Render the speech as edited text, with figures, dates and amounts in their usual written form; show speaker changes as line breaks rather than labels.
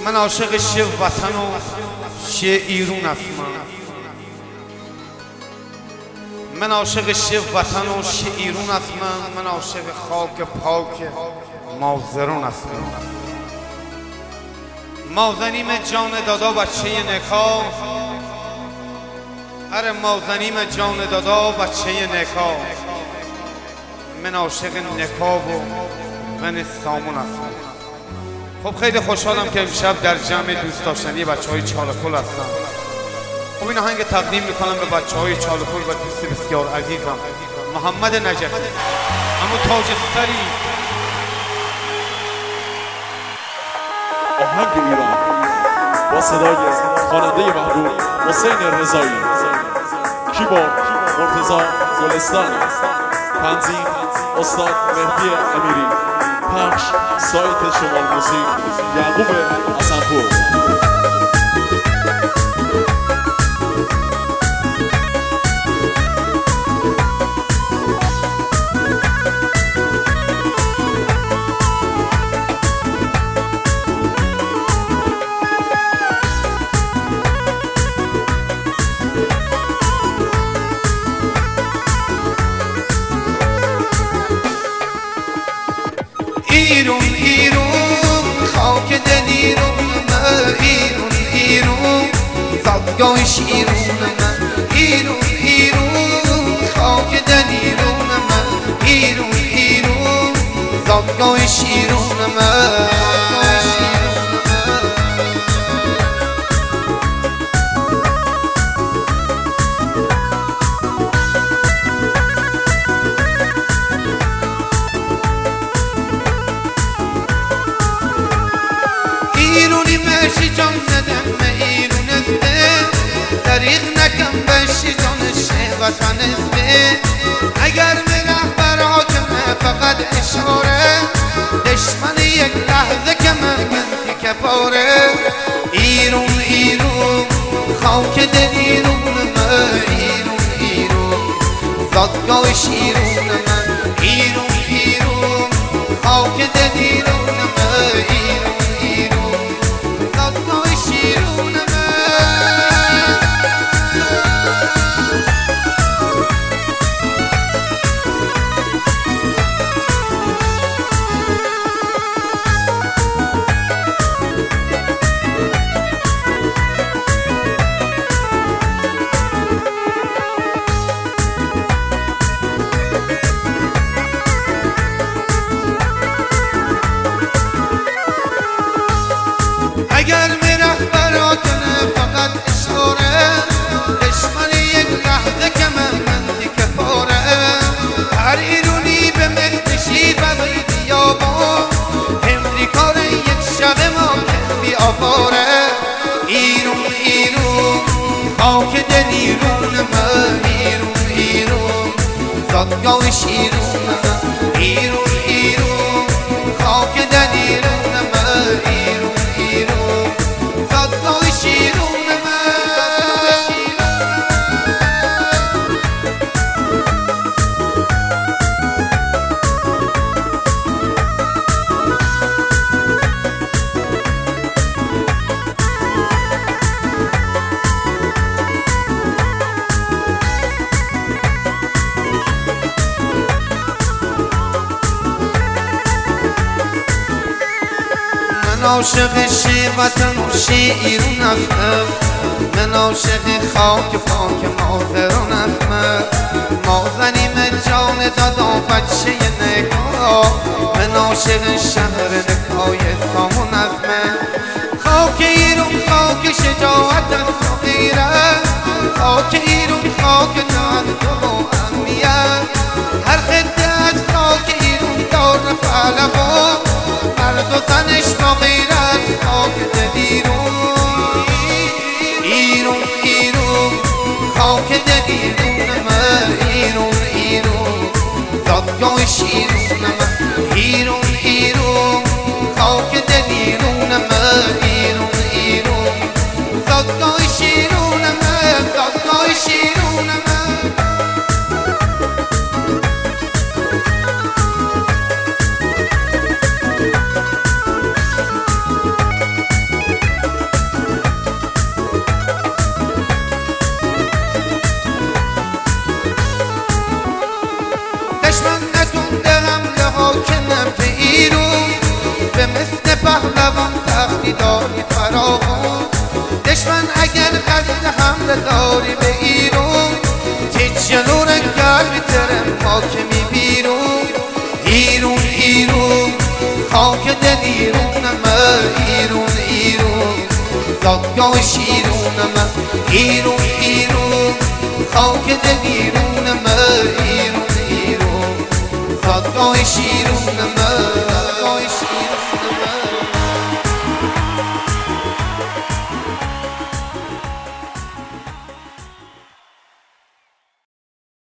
من عاشق شه وطن و شه ایرون هستم. من عاشق شه وطن و شه ایرون هستم. من عاشق خاک پاک مازرون هستم. مازنیم جان دادا بچه نکا، اره مازنیم جان دادا بچه نکا. من عاشق نکا و من سامون هستم. خب خیلی خوشحالم که امشب در جمع دوست داشتنی بچه‌های چالکل هستم. خب این آهنگ تقدیم میکنم به بچه‌های چالکل و دوست بسیار عزیزم محمد نجفی، اما تاج سری.
آهنگ ایران با صدای خواننده محبوب حسین رضایی، کیبورد مرتضی گلستانی، تنظیم استاد مهدی امیری، پخش سایت شمال موسیق یعقوب حسنپور.
ایرون ایرون خاک دل ایرون من، ایرون ایرون زادگاه شیرون من. ایرون ایرون خاک دل ایرون من، ایرون ایرون زادگاه شیرون من. ایرونی مشی جان ندم ایرون استه، دریغ نکم بشی جانشه وطن استه. اگر میره براتمه فقط اشاره، دشمن یک لحظه که مرگنتی کپاره. ایرون ایرون خاک دل ایرون من، ایرون ایرون زادگاه شیرون من. ایرون ایرون خاک دل ایرون من، ایرون اگر میرخ براتنه فقط اشاره، دشمن یک لحظه که من کفاره. هر ایرونی به مکتشی برای دیابان، امریکار یک شب ما کندی آفاره. ایرون ایرون خاک دل ایرون من، ایرون ایرون زادگاه شیرون من. ایرون ایرون خاک دل ایرون من، ایرون ایرون زادگاه شیرون من. من عاشق شه وطن و شه ایرون هستم. من عاشق خاک مازرون هستم. مازنیم جان دادا بچه نکا، من عاشق شهر نکای سامون هستم. خاک ایرون خاک شجاعت است و غیرت، خاک ایرون خاک تعلق و امنیت. هر خطه از خاک ایرون دار پهلوان، مرد و زنش با غیرت خاک دل ایرون. ایرون ایرون خاک دل ایرون من، ایرون ایرون زادگاه شیرون من. ایرون ایرون خاک دل ایرون من، ایرون ایرون زادگاه شیرون من، زادگاه شیرون من. داری فراغون دشمن اگر قصد حمله داری به ایرون تی جلو رنگل بیترم ما که می بیرون ایرون ایرون خاک دل ایرونم ایرون ایرون دادگاه شیرونم ایرون ایرون خاک دل ایرونم ایرون ایرون دادگاه شیرونم